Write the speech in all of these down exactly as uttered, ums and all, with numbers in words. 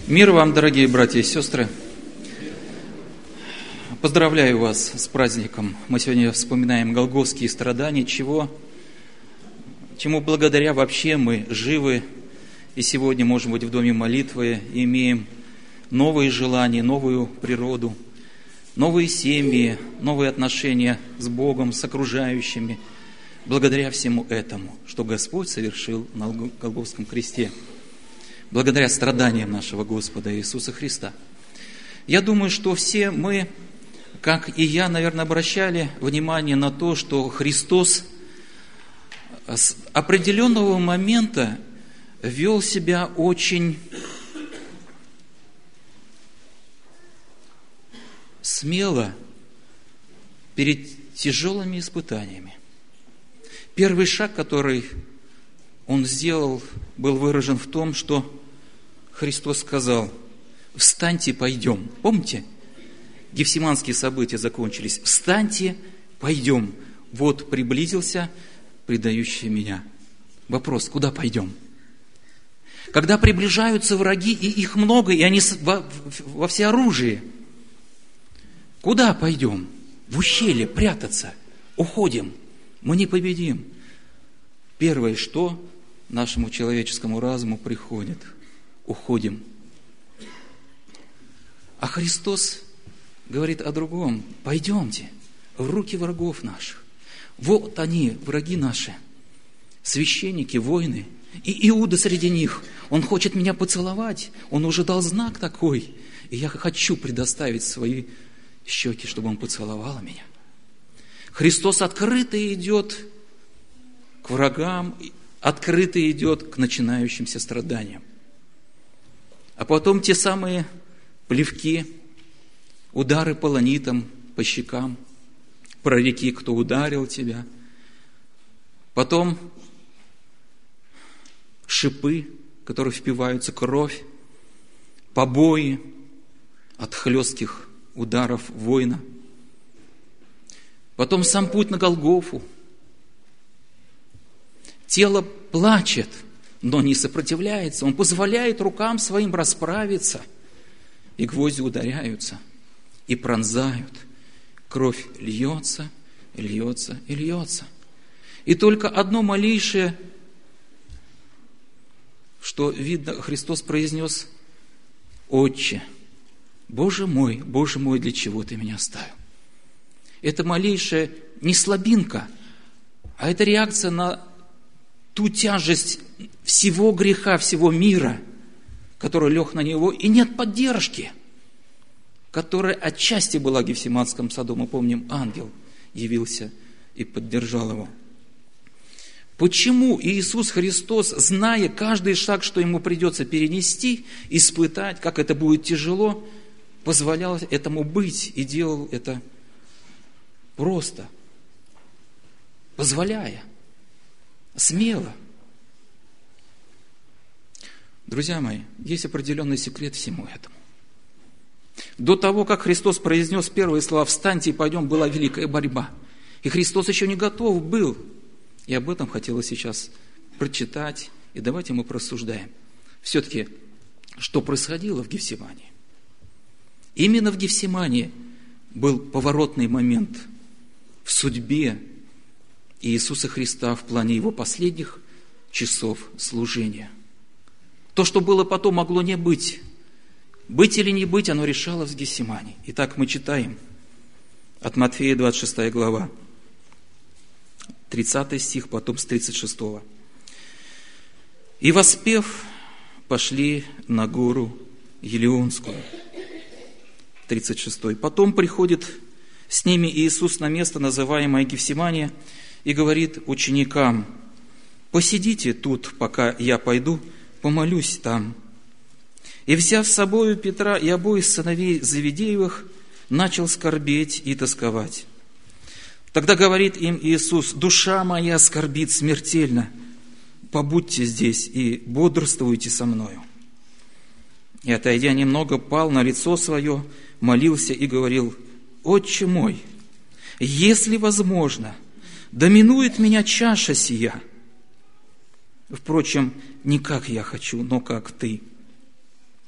Мир вам, дорогие братья и сестры! Поздравляю вас с праздником. Мы сегодня вспоминаем голгофские страдания, чего, чему благодаря вообще мы живы, и сегодня можем быть в доме молитвы, и имеем новые желания, новую природу, новые семьи, новые отношения с Богом, с окружающими, благодаря всему этому, что Господь совершил на Голгофском кресте. Благодаря страданиям нашего Господа Иисуса Христа. Я думаю, что все мы, как и я, наверное, обращали внимание на то, что Христос с определенного момента вел себя очень смело перед тяжелыми испытаниями. Первый шаг, который Он сделал, был выражен в том, что Христос сказал: «Встаньте, пойдем». Помните? Гефсиманские события закончились. «Встаньте, пойдем». Вот приблизился предающий меня. Вопрос: куда пойдем? Когда приближаются враги, и их много, и они во, во всеоружии, куда пойдем? В ущелье прятаться. Уходим. Мы не победим. Первое, что нашему человеческому разуму приходит: уходим. А Христос говорит о другом: пойдемте в руки врагов наших. Вот они, враги наши, священники, воины, и Иуда среди них. Он хочет меня поцеловать, он уже дал знак такой, и я хочу предоставить свои щеки, чтобы он поцеловал меня. Христос открыто идет к врагам, открыто идет к начинающимся страданиям. А потом те самые плевки, удары полонитом по щекам, прореки, кто ударил тебя. Потом шипы, которые впиваются, кровь, побои от хлестких ударов воина. Потом сам путь на Голгофу. Тело плачет, но не сопротивляется. Он позволяет рукам своим расправиться. И гвозди ударяются, и пронзают. Кровь льется, льется и льется. И только одно малейшее, что видно, Христос произнес: «Отче, Боже мой, Боже мой, для чего Ты меня оставил?» Это малейшая не слабинка, а это реакция на ту тяжесть всего греха, всего мира, который лег на него, и нет поддержки, которая отчасти была в Гефсиманском саду. Мы помним, ангел явился и поддержал его. Почему Иисус Христос, зная каждый шаг, что ему придется перенести, испытать, как это будет тяжело, позволял этому быть и делал это просто, позволяя, смело? Друзья мои, есть определенный секрет всему этому. До того, как Христос произнес первые слова «Встаньте и пойдем», была великая борьба. И Христос еще не готов был. И об этом хотелось сейчас прочитать, и давайте мы просуждаем. Все-таки, что происходило в Гефсимании? Именно в Гефсимании был поворотный момент в судьбе Иисуса Христа в плане Его последних часов служения. То, что было потом, могло не быть. Быть или не быть, оно решалось в Гефсимании. Итак, мы читаем от Матфея, двадцать шестая глава, тридцатый стих, потом с тридцать шестого. «И воспев, пошли на гору Елеонскую». тридцать шестой. «Потом приходит с ними Иисус на место, называемое Гефсимания, и говорит ученикам: посидите тут, пока я пойду, помолюсь там. И, взяв с собою Петра и обоих сыновей Завидеевых, начал скорбеть и тосковать. Тогда говорит им Иисус: душа моя скорбит смертельно, побудьте здесь и бодрствуйте со мною. И, отойдя немного, пал на лицо свое, молился и говорил: Отче мой, если возможно, да минует меня чаша сия. Впрочем, не как я хочу, но как Ты.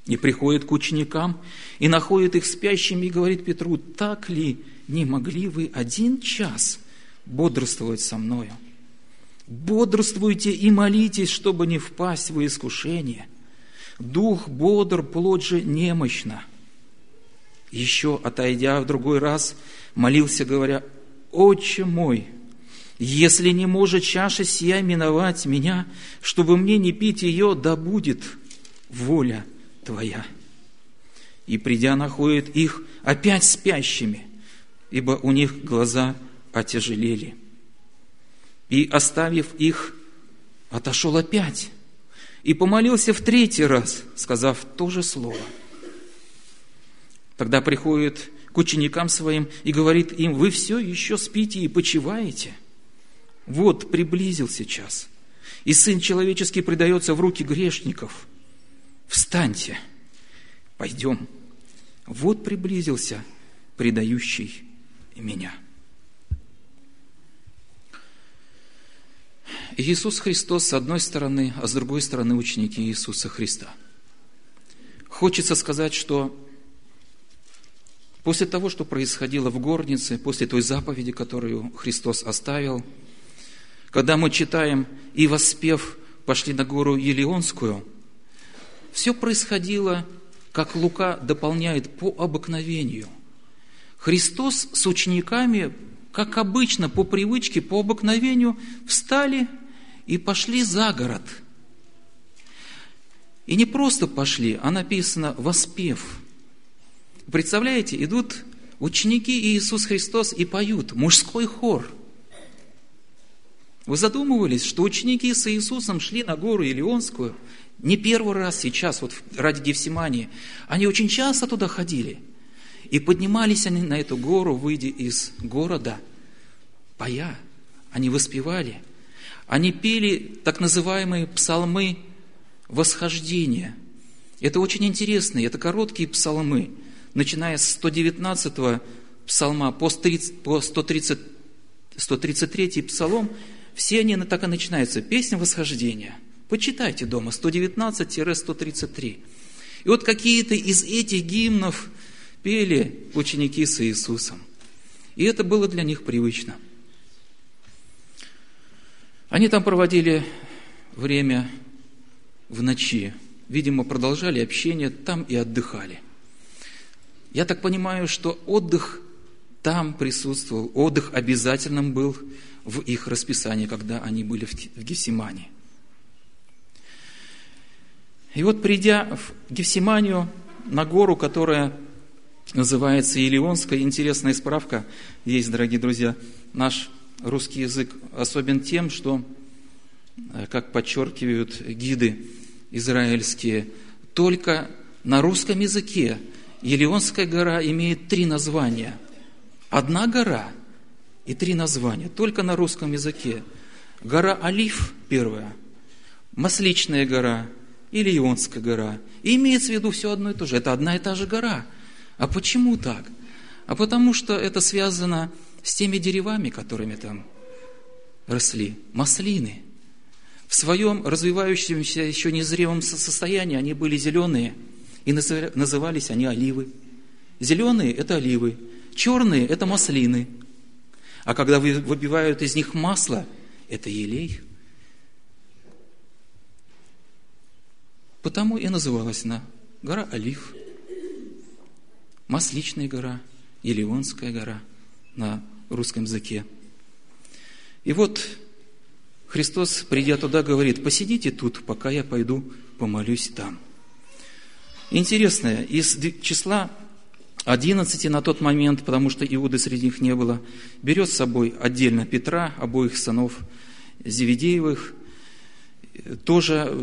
И приходит к ученикам, и находит их спящими, и говорит Петру: так ли не могли вы один час бодрствовать со мною? Бодрствуйте и молитесь, чтобы не впасть в искушение. Дух бодр, плоть же немощна. Еще, отойдя в другой раз, молился, говоря: Отче мой, если не может чаша сия миновать меня, чтобы мне не пить ее, да будет воля Твоя. И придя, находит их опять спящими, ибо у них глаза отяжелели. И, оставив их, отошел опять и помолился в третий раз, сказав то же слово. Тогда приходит к ученикам своим и говорит им: вы все еще спите и почиваете? Вот приблизился час, и Сын Человеческий предается в руки грешников. Встаньте, пойдем. Вот приблизился предающий меня. Иисус Христос с одной стороны, а с другой стороны ученики Иисуса Христа. Хочется сказать, что после того, что происходило в горнице, после той заповеди, которую Христос оставил, когда мы читаем: «И воспев, пошли на гору Елеонскую», все происходило, как Лука дополняет, по обыкновению. Христос с учениками, как обычно, по привычке, по обыкновению, встали и пошли за город. И не просто пошли, а написано «воспев». Представляете, идут ученики и Иисус Христос и поют, мужской хор. Вы задумывались, что ученики с Иисусом шли на гору Елеонскую не первый раз сейчас, вот ради Гефсимании. Они очень часто туда ходили. И поднимались они на эту гору, выйдя из города, поя. Они воспевали. Они пели так называемые псалмы восхождения. Это очень интересные, это короткие псалмы. Начиная с сто девятнадцатого псалма по сто тридцать, сто тридцать третий псалом, все они так и начинаются. Песня восхождения. Почитайте дома, сто девятнадцать - сто тридцать три. И вот какие-то из этих гимнов пели ученики с Иисусом. И это было для них привычно. Они там проводили время в ночи. Видимо, продолжали общение там и отдыхали. Я так понимаю, что отдых там присутствовал, отдых обязательным был в их расписании, когда они были в Гефсимании. И вот, придя в Гефсиманию, на гору, которая называется Елеонская, интересная справка есть, дорогие друзья. Наш русский язык особен тем, что, как подчеркивают гиды израильские, только на русском языке Елеонская гора имеет три названия. Одна гора и три названия, только на русском языке. Гора Олив первая, Масличная гора и Елеонская гора. И имеется в виду все одно и то же. Это одна и та же гора. А почему так? А потому что это связано с теми деревами, которыми там росли. Маслины. В своем развивающемся еще незрелом состоянии они были зеленые. И назывались они оливы. Зеленые – это оливы. Черные – это маслины. А когда выбивают из них масло, это елей. Потому и называлась она гора Олив, Масличная гора, Елеонская гора на русском языке. И вот Христос, придя туда, говорит: посидите тут, пока я пойду помолюсь там. Интересно, из числа одиннадцати на тот момент, потому что Иуды среди них не было, берет с собой отдельно Петра, обоих сынов Зеведеевых, тоже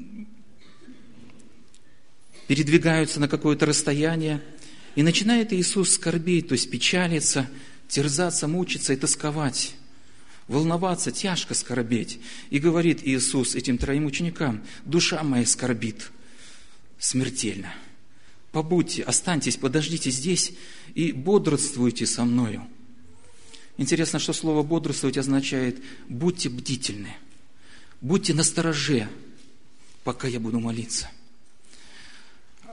передвигаются на какое-то расстояние, и начинает Иисус скорбеть, то есть печалиться, терзаться, мучиться и тосковать, волноваться, тяжко скорбеть. И говорит Иисус этим троим ученикам: душа моя скорбит смертельно. Побудьте, останьтесь, подождите здесь и бодрствуйте со мною. Интересно, что слово «бодрствовать» означает: будьте бдительны, будьте настороже, пока я буду молиться.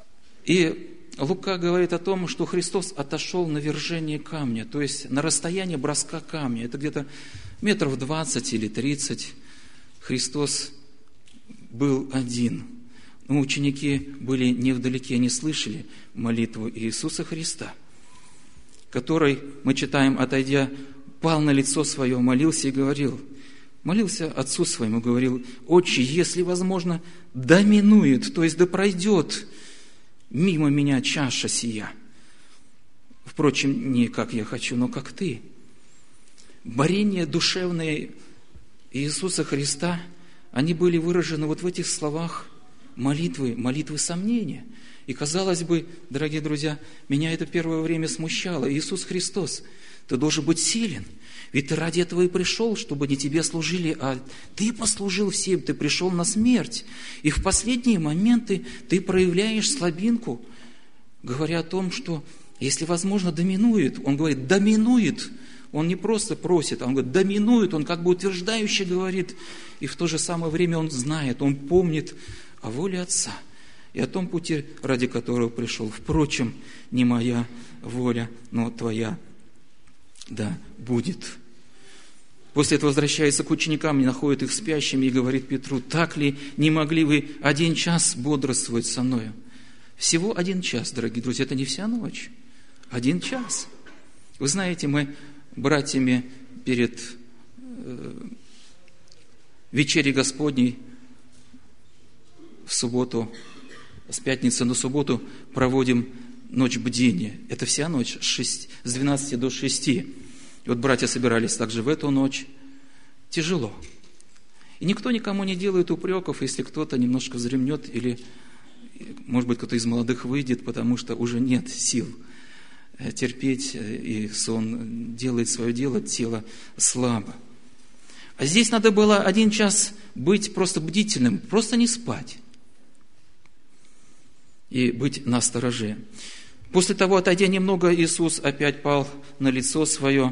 И Лука говорит о том, что Христос отошел на вержение камня, то есть на расстояние броска камня. Это где-то метров двадцать или тридцать. Христос был один. Но ученики были невдалеке, они слышали молитву Иисуса Христа, который, мы читаем, отойдя, пал на лицо свое, молился и говорил, молился Отцу своему, говорил: «Отче, если возможно, да минует, то есть да пройдет мимо меня чаша сия. Впрочем, не как я хочу, но как ты». Борения душевные Иисуса Христа, они были выражены вот в этих словах молитвы, молитвы сомнения. И, казалось бы, дорогие друзья, меня это первое время смущало. Иисус Христос, ты должен быть силен. Ведь ты ради этого и пришел, чтобы не тебе служили, а ты послужил всем, ты пришел на смерть. И в последние моменты ты проявляешь слабинку, говоря о том, что, если возможно, доминует. Он говорит, доминует. Он не просто просит, а он говорит, доминует. Он как бы утверждающе говорит. И в то же самое время он знает, он помнит о воле Отца и о том пути, ради которого пришел. Впрочем, не моя воля, но твоя да будет. После этого возвращается к ученикам, находит их спящими и говорит Петру: так ли не могли вы один час бодрствовать со мною? Всего один час, дорогие друзья, это не вся ночь. Один час. Вы знаете, мы братьями перед э, вечерей Господней в субботу, с пятницы на субботу проводим ночь бдения. Это вся ночь, с, шести, с двенадцати до шести. И вот братья собирались также в эту ночь. Тяжело. И никто никому не делает упреков, если кто-то немножко вздремнет, или, может быть, кто-то из молодых выйдет, потому что уже нет сил терпеть, и сон делает свое дело, тело слабо. А здесь надо было один час быть просто бдительным, просто не спать и быть настороже. После того, отойдя немного, Иисус опять пал на лицо свое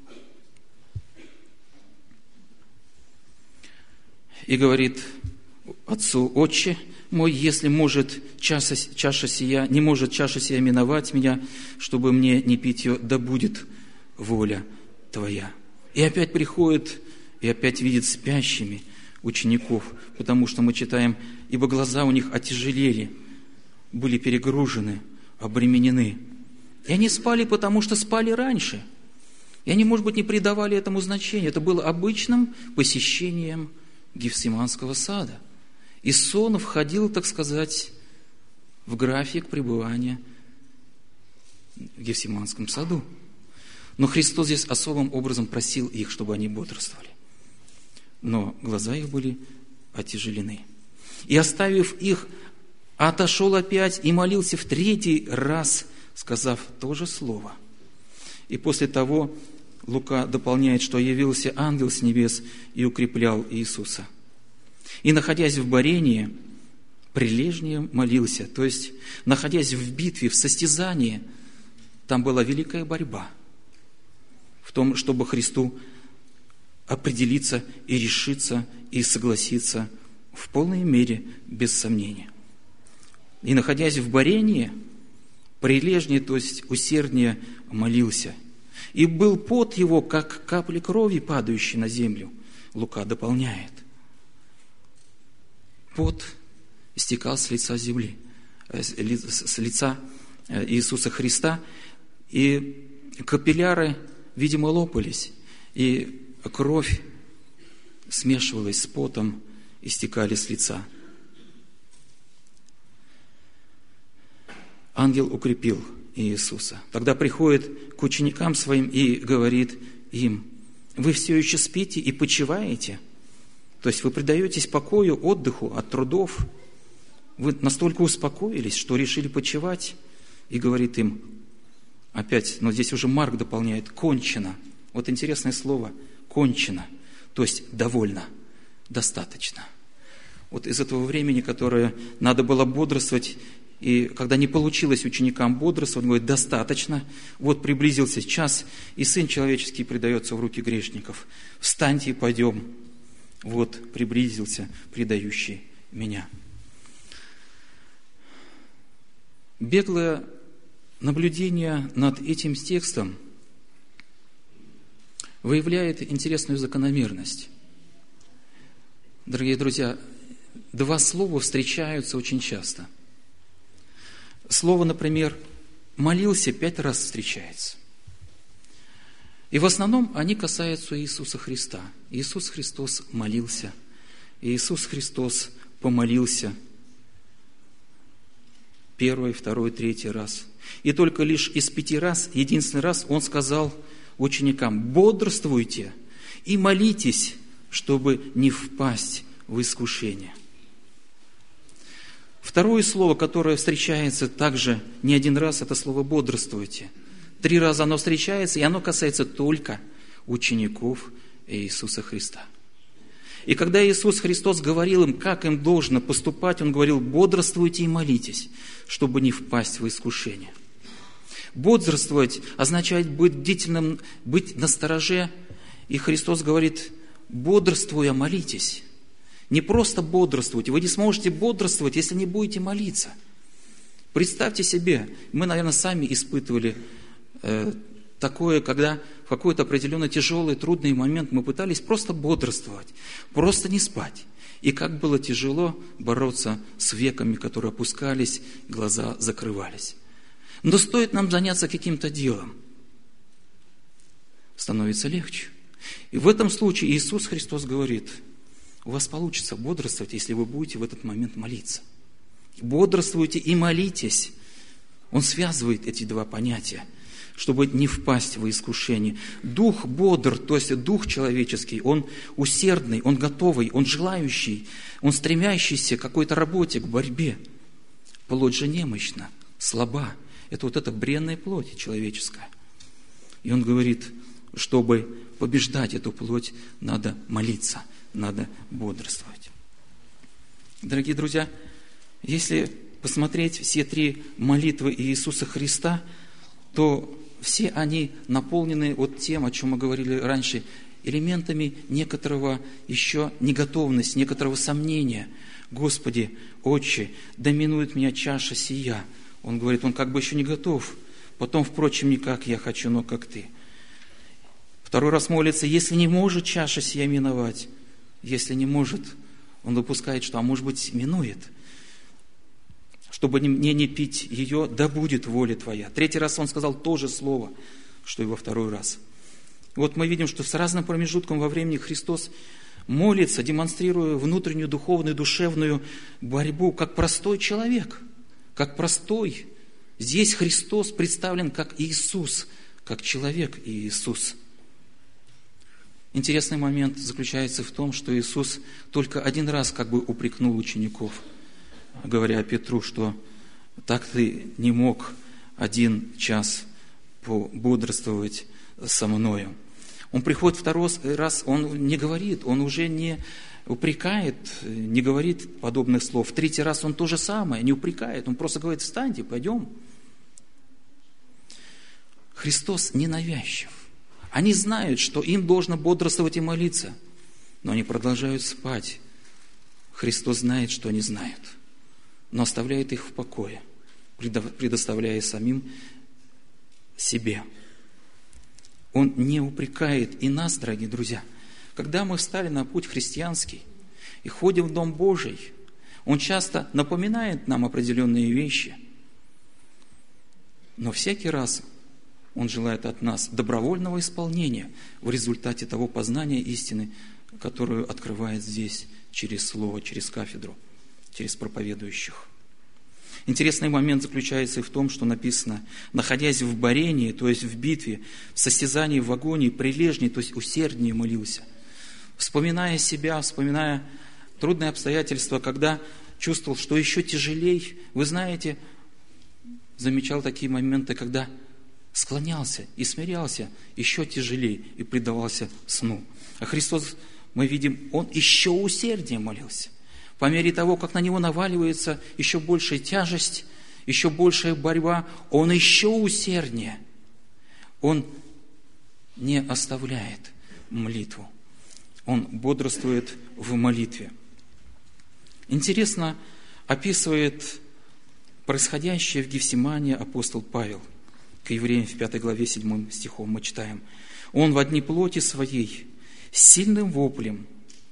и говорит Отцу: «Отче мой, если может чаша, чаша сия, не может чаша сия миновать меня, чтобы мне не пить ее, да будет воля Твоя». И опять приходит, и опять видит спящими учеников, потому что мы читаем, ибо глаза у них отяжелели, были перегружены, обременены. И они спали, потому что спали раньше. И они, может быть, не придавали этому значения. Это было обычным посещением Гефсиманского сада. И сон входил, так сказать, в график пребывания в Гефсиманском саду. Но Христос здесь особым образом просил их, чтобы они бодрствовали. Но глаза их были отяжелены. И, оставив их, отошел опять и молился в третий раз, сказав то же слово. И после того Лука дополняет, что явился ангел с небес и укреплял Иисуса. И, находясь в борении, прилежнее молился. То есть, находясь в битве, в состязании, там была великая борьба в том, чтобы Христу определиться и решиться, и согласиться в полной мере, без сомнения. И, находясь в борении, прилежнее, то есть усерднее молился. И был пот его, как капли крови, падающие на землю. Лука дополняет. Пот истекал с лица земли, с лица Иисуса Христа, и капилляры, видимо, лопались, и кровь смешивалась с потом, истекали с лица. Ангел укрепил Иисуса. Тогда приходит к ученикам своим и говорит им: вы все еще спите и почиваете? То есть вы предаетесь покою, отдыху от трудов. Вы настолько успокоились, что решили почивать. И говорит им, опять, но здесь уже Марк дополняет, кончено. Вот интересное слово, кончено. То есть довольно, достаточно. Вот из этого времени, которое надо было бодрствовать, и когда не получилось ученикам бодрствовать, он говорит, достаточно. Вот приблизился час, и Сын Человеческий предается в руки грешников. Встаньте и пойдем. Вот приблизился предающий меня. Беглое наблюдение над этим текстом выявляет интересную закономерность. Дорогие друзья, два слова встречаются очень часто. Слово, например, «молился» пять раз встречается. И в основном они касаются Иисуса Христа. Иисус Христос молился. Иисус Христос помолился первый, второй, третий раз. И только лишь из пяти раз, единственный раз, Он сказал ученикам: «Бодрствуйте и молитесь, чтобы не впасть в искушение». Второе слово, которое встречается также не один раз, это слово «бодрствуйте». Три раза оно встречается, и оно касается только учеников Иисуса Христа. И когда Иисус Христос говорил им, как им должно поступать, Он говорил: «Бодрствуйте и молитесь, чтобы не впасть в искушение». Бодрствовать означает быть бдительным, быть настороже. И Христос говорит: бодрствуя, молитесь. Не просто бодрствуйте. Вы не сможете бодрствовать, если не будете молиться. Представьте себе, мы, наверное, сами испытывали э, такое, когда в какой-то определенный тяжелый, трудный момент мы пытались просто бодрствовать, просто не спать. И как было тяжело бороться с веками, которые опускались, глаза закрывались. Но стоит нам заняться каким-то делом, становится легче. И в этом случае Иисус Христос говорит: у вас получится бодрствовать, если вы будете в этот момент молиться. Бодрствуйте и молитесь. Он связывает эти два понятия, чтобы не впасть в искушение. Дух бодр, то есть дух человеческий, он усердный, он готовый, он желающий, он стремящийся к какой-то работе, к борьбе. Плоть же немощна, слаба. Это вот эта бренная плоть человеческая. И он говорит, чтобы побеждать эту плоть, надо молиться, надо бодрствовать. Дорогие друзья, если посмотреть все три молитвы Иисуса Христа, то все они наполнены вот тем, о чем мы говорили раньше, элементами некоторого еще неготовности, некоторого сомнения. Господи, Отче, доминует меня чаша сия. Он говорит, он как бы еще не готов. Потом, впрочем, не как я хочу, но как ты. Второй раз молится, если не может чаша сия миновать. Если не может, он допускает, что, а может быть, минует. Чтобы мне не пить ее, да будет воля Твоя. Третий раз он сказал то же слово, что и во второй раз. Вот мы видим, что с разным промежутком во времени Христос молится, демонстрируя внутреннюю духовную, душевную борьбу, как простой человек, как простой. Здесь Христос представлен как Иисус, как человек Иисус. Интересный момент заключается в том, что Иисус только один раз как бы упрекнул учеников, говоря Петру, что так ты не мог один час пободрствовать со мною. Он приходит второй раз, он не говорит, он уже не упрекает, не говорит подобных слов. В третий раз он то же самое, не упрекает, он просто говорит, встаньте, пойдем. Христос ненавязчив. Они знают, что им должно бодрствовать и молиться, но они продолжают спать. Христос знает, что они знают, но оставляет их в покое, предоставляя самим себе. Он не упрекает и нас, дорогие друзья. Когда мы встали на путь христианский и ходим в Дом Божий, Он часто напоминает нам определенные вещи, но всякий раз Он желает от нас добровольного исполнения в результате того познания истины, которую открывает здесь через Слово, через кафедру, через проповедующих. Интересный момент заключается и в том, что написано, находясь в борении, то есть в битве, в состязании, в агонии, прилежнее, то есть усерднее молился. Вспоминая себя, вспоминая трудные обстоятельства, когда чувствовал, что еще тяжелей, вы знаете, замечал такие моменты, когда склонялся и смирялся еще тяжелее и предавался сну. А Христос, мы видим, Он еще усерднее молился. По мере того, как на Него наваливается еще большая тяжесть, еще большая борьба, Он еще усерднее. Он не оставляет молитву. Он бодрствует в молитве. Интересно описывает происходящее в Гефсимании апостол Павел к евреям в пятой главе седьмым стихом мы читаем: «Он во дни плоти своей с сильным воплем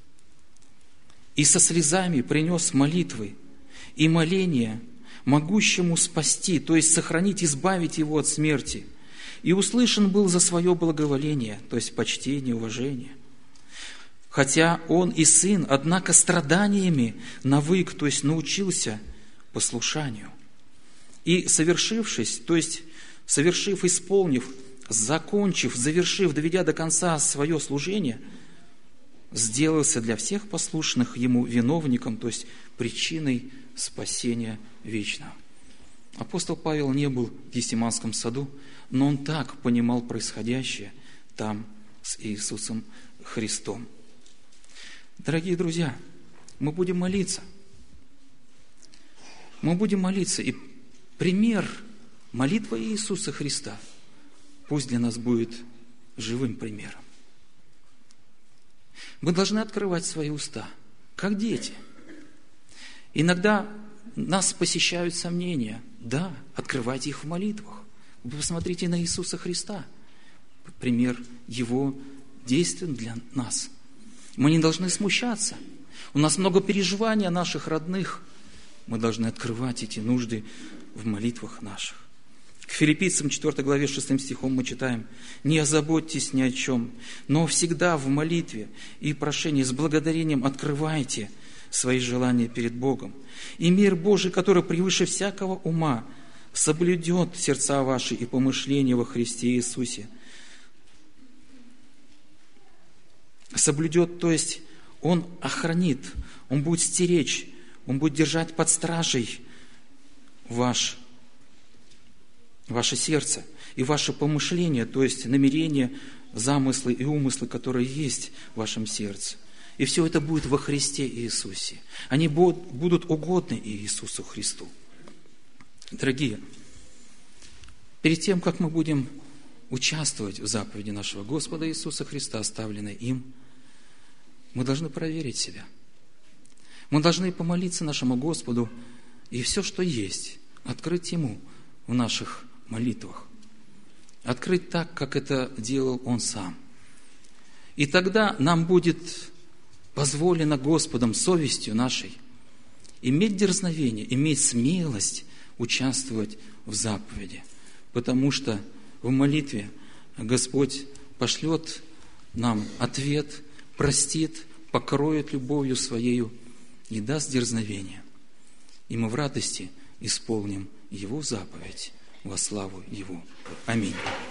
и со слезами принес молитвы и моления могущему спасти, то есть сохранить, избавить его от смерти. И услышан был за свое благоволение, то есть почтение, уважение. Хотя он и сын, однако страданиями навык, то есть научился послушанию. И совершившись, то есть совершив, исполнив, закончив, завершив, доведя до конца свое служение, сделался для всех послушных ему виновником, то есть причиной спасения вечного». Апостол Павел не был в Гефсиманском саду, но он так понимал происходящее там с Иисусом Христом. Дорогие друзья, мы будем молиться. Мы будем молиться, и пример молитвы Иисуса Христа пусть для нас будет живым примером. Мы должны открывать свои уста, как дети. Иногда нас посещают сомнения. Да, открывайте их в молитвах. Вы посмотрите на Иисуса Христа. Пример Его действий для нас. Мы не должны смущаться. У нас много переживаний о наших родных. Мы должны открывать эти нужды в молитвах наших. К Филиппийцам четвёртой главе шестым стихом мы читаем: «Не озаботьтесь ни о чем, но всегда в молитве и прошении с благодарением открывайте свои желания перед Богом. И мир Божий, который превыше всякого ума, соблюдет сердца ваши и помышления во Христе Иисусе». Соблюдет, то есть Он охранит, Он будет стеречь, Он будет держать под стражей ваш, ваше сердце и ваше помышление, то есть намерения, замыслы и умыслы, которые есть в вашем сердце. И все это будет во Христе Иисусе. Они будут угодны Иисусу Христу. Дорогие, перед тем, как мы будем участвовать в заповеди нашего Господа Иисуса Христа, оставленной им, мы должны проверить себя. Мы должны помолиться нашему Господу и все, что есть, открыть Ему в наших молитвах. Открыть так, как это делал Он Сам. И тогда нам будет позволено Господом, совестью нашей, иметь дерзновение, иметь смелость участвовать в заповеди. Потому что в молитве Господь пошлет нам ответ, простит, покроет любовью Своею и даст дерзновение. И мы в радости исполним Его заповедь во славу Его. Аминь.